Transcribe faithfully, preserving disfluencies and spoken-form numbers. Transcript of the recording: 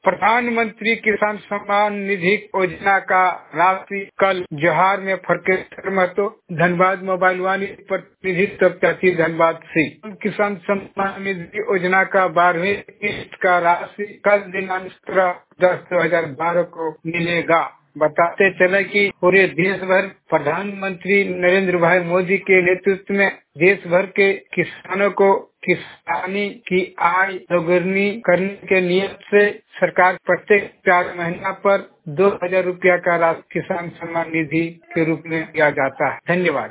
प्रधानमंत्री किसान सम्मान निधि योजना का राशि कल जोहार में फरके महतो धनबाद मोबाइल वाणी प्रतिनिधित्व करती धनबाद से किसान सम्मान निधि योजना का बारहवीं किस्त का राशि कल दिनांक सत्रह दस दो हजार बारह को मिलेगा। बताते चले कि पूरे देश भर प्रधानमंत्री नरेंद्र भाई मोदी के नेतृत्व में देश भर के किसानों को किसानी की आय दोगुनी करने के नियत से सरकार प्रत्येक चार महीना पर दो हजार रुपया का राशि किसान सम्मान निधि के रूप में दिया जाता है। धन्यवाद।